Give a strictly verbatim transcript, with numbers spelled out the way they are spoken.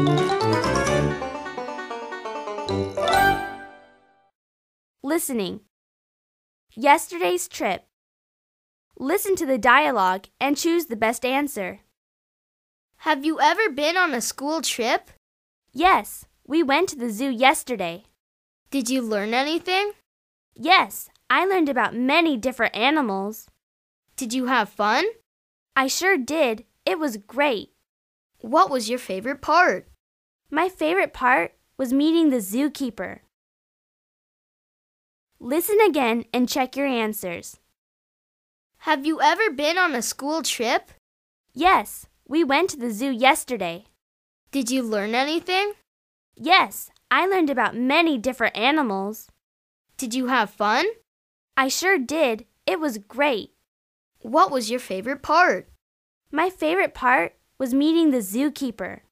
Listening. Yesterday's trip. Listen to the dialogue and choose the best answer. Have you ever been on a school trip? Yes, we went to the zoo yesterday. Did you learn anything? Yes, I learned about many different animals. Did you have fun? I sure did. It was great. What was your favorite part? My favorite part was meeting the zookeeper. Listen again and check your answers. Have you ever been on a school trip? Yes, we went to the zoo yesterday. Did you learn anything? Yes, I learned about many different animals. Did you have fun? I sure did. It was great. What was your favorite part? My favorite part was meeting the zookeeper.